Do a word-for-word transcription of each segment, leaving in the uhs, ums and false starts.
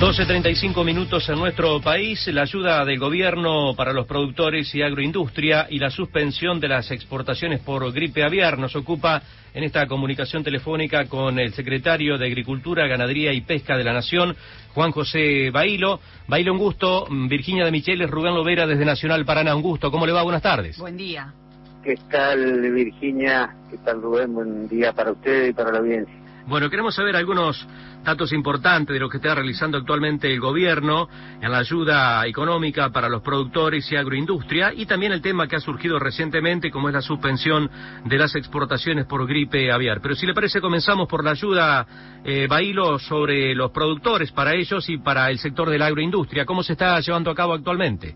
doce treinta y cinco minutos en nuestro país. La ayuda del gobierno para los productores y agroindustria y la suspensión de las exportaciones por gripe aviar nos ocupa en esta comunicación telefónica con el secretario de Agricultura, Ganadería y Pesca de la Nación, Juan José Bailo. Bailo, un gusto. Virginia de Micheles, Rubén Lovera desde Nacional Paraná, un gusto. ¿Cómo le va? Buenas tardes. Buen día. ¿Qué tal, Virginia? ¿Qué tal, Rubén? Buen día para usted y para la audiencia. Bueno, queremos saber algunos datos importantes de lo que está realizando actualmente el gobierno en la ayuda económica para los productores y agroindustria, y también el tema que ha surgido recientemente, como es la suspensión de las exportaciones por gripe aviar. Pero si le parece, comenzamos por la ayuda, eh, Bailo, sobre los productores, para ellos y para el sector de la agroindustria. ¿Cómo se está llevando a cabo actualmente?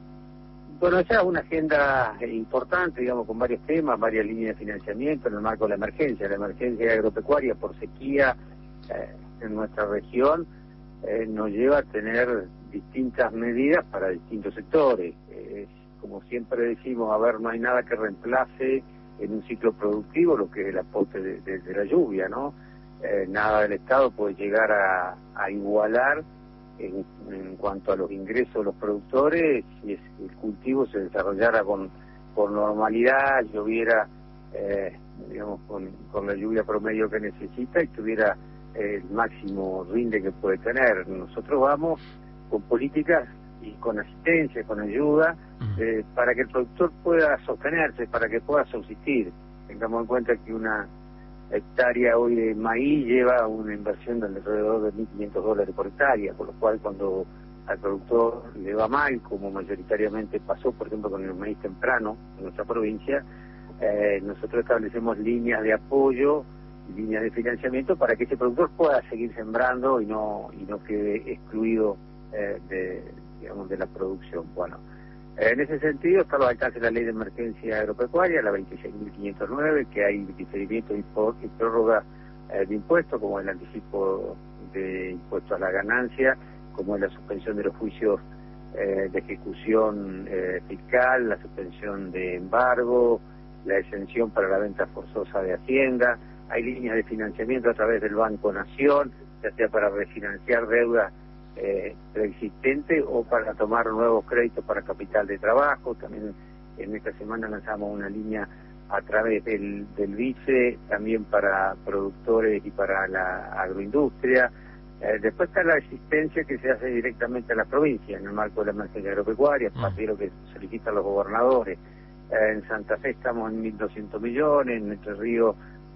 Bueno, esa es una agenda importante, digamos, con varios temas, varias líneas de financiamiento en el marco de la emergencia. La emergencia agropecuaria por sequía eh, en nuestra región eh, nos lleva a tener distintas medidas para distintos sectores. Eh, como siempre decimos, a ver, no hay nada que reemplace en un ciclo productivo lo que es el aporte de, de, de la lluvia, ¿no? Eh, nada del Estado puede llegar a, a igualar En, en cuanto a los ingresos de los productores, si es, el cultivo se desarrollara con, con normalidad, lloviera, eh, digamos, con, con la lluvia promedio que necesita y tuviera eh, el máximo rinde que puede tener. Nosotros vamos con políticas y con asistencia, con ayuda, eh, para que el productor pueda sostenerse, para que pueda subsistir. Tengamos en cuenta que una hectárea hoy de maíz lleva una inversión de alrededor de mil quinientos dólares por hectárea, por lo cual cuando al productor le va mal, como mayoritariamente pasó, por ejemplo, con el maíz temprano en nuestra provincia, eh, nosotros establecemos líneas de apoyo, líneas de financiamiento para que ese productor pueda seguir sembrando y no y no quede excluido eh, de, digamos, de la producción. Bueno, en ese sentido está al alcance de la Ley de Emergencia Agropecuaria, la veintiséis mil quinientos nueve, que hay diferimiento y, y prórroga eh, de impuestos, como el anticipo de impuestos a la ganancia, como es la suspensión de los juicios eh, de ejecución eh, fiscal, la suspensión de embargo, la exención para la venta forzosa de Hacienda. Hay líneas de financiamiento a través del Banco Nación, ya sea para refinanciar deuda Eh, preexistente o para tomar nuevos créditos para capital de trabajo. También en esta semana lanzamos una línea a través del, del BICE, también para productores y para la agroindustria. Eh, después está la asistencia que se hace directamente a las provincias en el marco de la emergencia agropecuaria, a partir de lo que solicitan los gobernadores. Eh, en Santa Fe estamos en mil doscientos millones, en Entre Ríos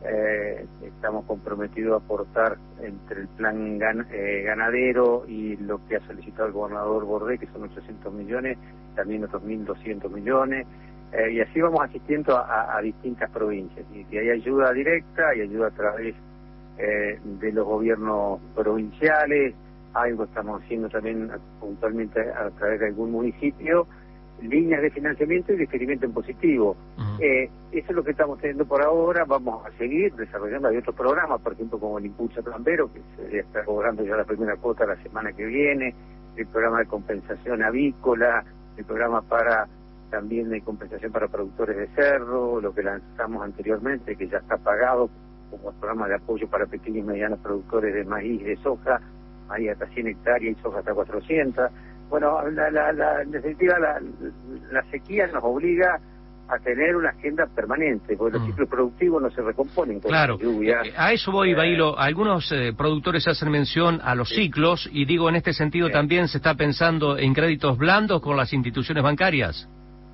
Eh, estamos comprometidos a aportar entre el plan gan eh, ganadero y lo que ha solicitado el gobernador Bordé, que son ochocientos millones, también otros mil doscientos millones, eh, y así vamos asistiendo a, a distintas provincias. Y si hay ayuda directa, hay ayuda a través eh, de los gobiernos provinciales, algo estamos haciendo también puntualmente a través de algún municipio, líneas de financiamiento y diferimiento en positivo. Uh-huh. eh, eso es lo que estamos teniendo por ahora. Vamos a seguir desarrollando. Hay otros programas, por ejemplo, como el Impulso Trambero, que se está cobrando ya la primera cuota la semana que viene, el programa de compensación avícola, el programa para también de compensación para productores de cerdo, lo que lanzamos anteriormente, que ya está pagado, como el programa de apoyo para pequeños y medianos productores de maíz y de soja, maíz hasta cien hectáreas y soja hasta cuatrocientas. Bueno, la, la, la, en definitiva, la, la sequía nos obliga a tener una agenda permanente, porque los mm. ciclos productivos no se recomponen con claro. la lluvia. Eh, a eso voy, eh, Bailo. Algunos eh, productores hacen mención a los sí. ciclos, y digo, en este sentido sí. también se está pensando en créditos blandos con las instituciones bancarias.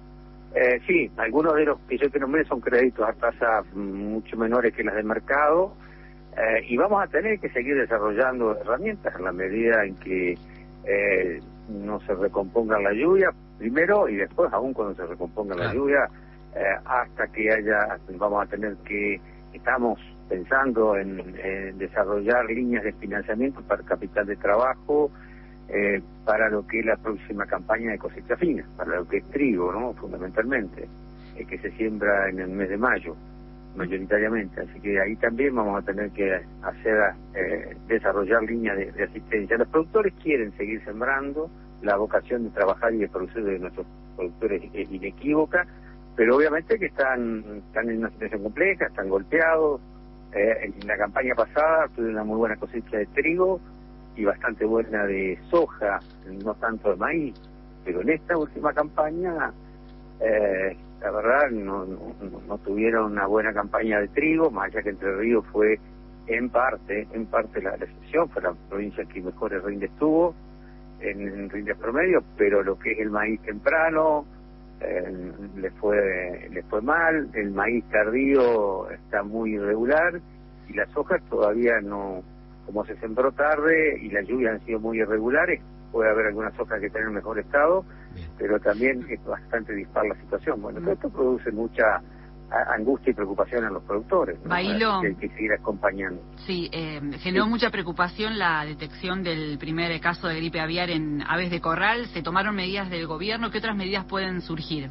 Eh, sí, algunos de los que yo te nombré son créditos a tasas mucho menores que las de mercado, eh, y vamos a tener que seguir desarrollando herramientas en la medida en que eh, no se recomponga la lluvia, primero, y después, aún cuando se recomponga la lluvia, eh, hasta que haya, vamos a tener que, estamos pensando en, en desarrollar líneas de financiamiento para capital de trabajo, eh, para lo que es la próxima campaña de cosecha fina, para lo que es trigo, ¿no? Fundamentalmente, eh, que se siembra en el mes de mayo, mayoritariamente. Así que ahí también vamos a tener que hacer eh, desarrollar líneas de, de asistencia. Los productores quieren seguir sembrando, la vocación de trabajar y de producir de nuestros productores es inequívoca, pero obviamente que están, están en una situación compleja, están golpeados. Eh, en la campaña pasada tuve una muy buena cosecha de trigo y bastante buena de soja, no tanto de maíz, pero en esta última campaña, eh, la verdad, no, no, no tuvieron una buena campaña de trigo, más allá que Entre Ríos fue en parte, en parte la, la excepción, fue la provincia que mejores rindes tuvo en, en rindes promedio, pero lo que es el maíz temprano, eh, le fue le fue mal, el maíz tardío está muy irregular, y las hojas todavía no, como se sembró tarde y las lluvias han sido muy irregulares, puede haber algunas hojas que tienen mejor estado, bien, pero también es bastante dispar la situación. Bueno, todo esto produce mucha angustia y preocupación en los productores, ¿no? Bailo, que hay que seguir acompañando. Sí, eh, generó sí. mucha preocupación la detección del primer caso de gripe aviar en aves de corral. ¿Se tomaron medidas del gobierno? ¿Qué otras medidas pueden surgir?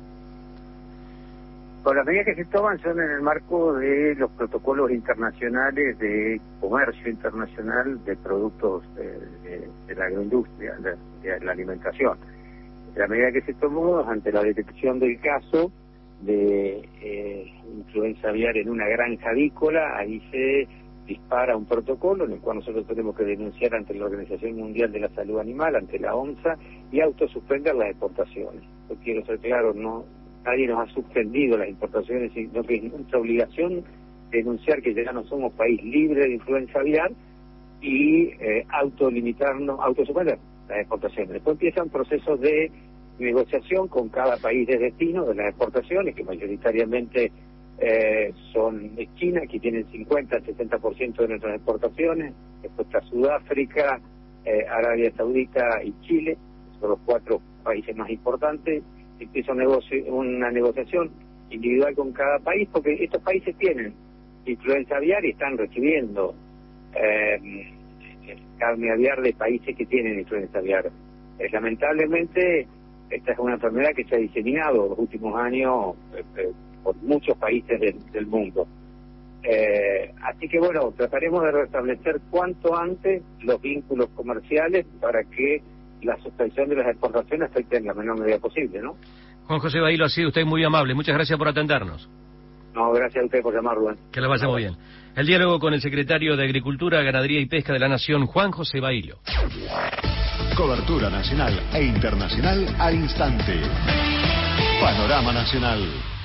Bueno, las medidas que se toman son en el marco de los protocolos internacionales de comercio internacional de productos de, de, de la agroindustria, de, de la alimentación. La medida que se tomó ante la detección del caso de eh, influenza aviar en una granja avícola, ahí se dispara un protocolo en el cual nosotros tenemos que denunciar ante la Organización Mundial de la Salud Animal, ante la OMSA, y autosuspender las exportaciones. Yo quiero ser claro, no, nadie nos ha suspendido las importaciones, sino que es nuestra obligación denunciar que ya no somos país libre de influenza aviar y eh, autolimitarnos, autosuspender las exportaciones. Después empiezan procesos de negociación con cada país de destino de las exportaciones, que mayoritariamente eh, son de China, que tienen cincuenta al sesenta por ciento de nuestras exportaciones. Después está Sudáfrica, eh, Arabia Saudita y Chile, son los cuatro países más importantes. Empieza un negocio, una negociación individual con cada país, porque estos países tienen influenza aviar y están recibiendo eh, carne aviar de países que tienen influenza aviar. Eh, lamentablemente, esta es una enfermedad que se ha diseminado en los últimos años eh, eh, por muchos países del, del mundo. Eh, así que bueno, trataremos de restablecer cuanto antes los vínculos comerciales para que la suspensión de las exportaciones afecte en la menor medida posible, ¿no? Juan José Bailo, ha sido usted muy amable. Muchas gracias por atendernos. No, gracias a usted por llamar, Rubén. Que la vaya muy bien. El diálogo con el secretario de Agricultura, Ganadería y Pesca de la Nación, Juan José Bailo. Cobertura nacional e internacional al instante. Panorama Nacional.